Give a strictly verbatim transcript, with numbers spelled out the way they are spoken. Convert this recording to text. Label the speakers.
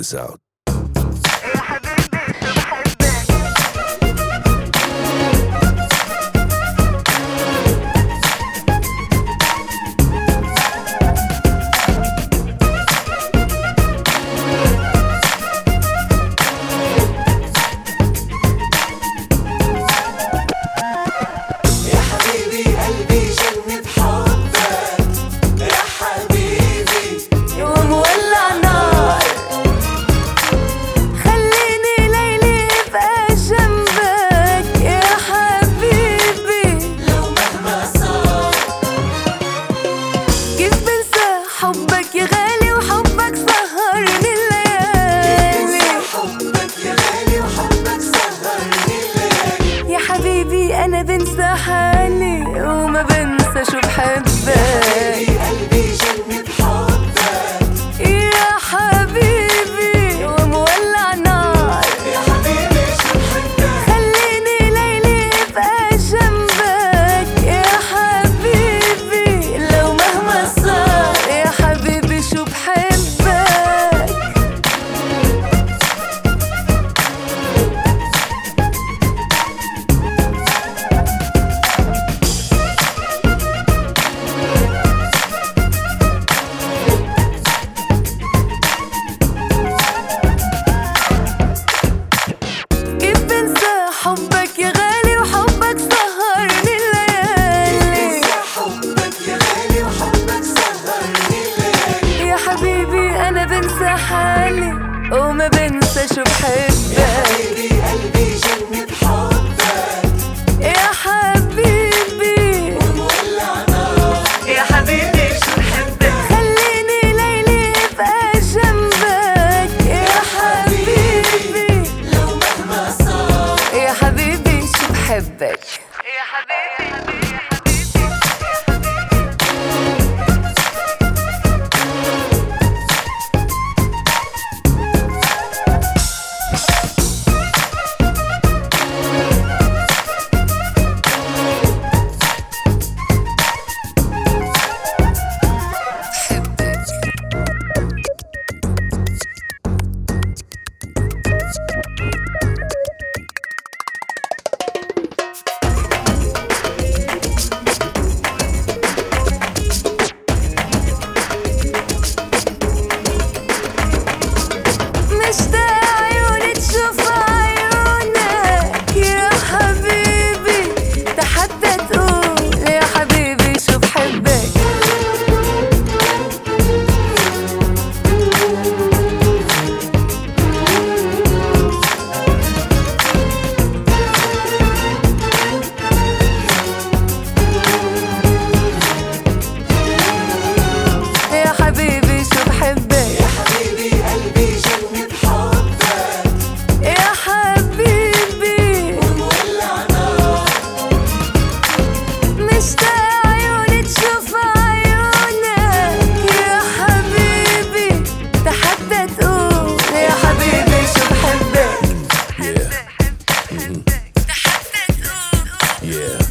Speaker 1: this out.
Speaker 2: حبك يا غالي وحبك سهرني الليالي،
Speaker 3: حبك يا غالي وحبك سهرني الليالي.
Speaker 2: يا حبيبي أنا بنسى حالي وما بنسى شو بحبك،
Speaker 3: قلبي جنة حبك
Speaker 2: يا حبيبي ومولع نار.
Speaker 3: يا حبيبي شو بحبك،
Speaker 2: خليني ليلي ابقى جنبك يا حبيبي لو مهما صار. يا حبيبي شو بحبك، حبك يا غالي وحبك سهرني الليالي،
Speaker 3: حبك يا غالي وحبك سهرني الليالي.
Speaker 2: يا حبيبي أنا بنسى حالي وما بنسى شو بحبك،
Speaker 3: حبيبي قلبي جنة حبك
Speaker 2: يا حبيبي
Speaker 3: ومولع نار.
Speaker 2: يا حبيبي شو بحبك، خليني ليلي ابقى جنبك يا حبيبي
Speaker 3: لو مهما صار.
Speaker 2: يا حبيبي شو بحبك، يا حبيبي. مشتاق عيوني تشوف عيونك يا حبيبي، تحدى تقول يا حبيبي شو بحبك، يا حبيبي شو بحبك،
Speaker 3: يا حبيبي قلبي جنة حبك
Speaker 2: يا حبيبي
Speaker 3: ومولع نار.
Speaker 2: مشتاق عيوني تشوف عيونك يا حبيبي، تحدى تقول يا حبيبي شو بحبك،
Speaker 1: Yeah. Mhm.
Speaker 2: تحدى تقول
Speaker 1: Yeah.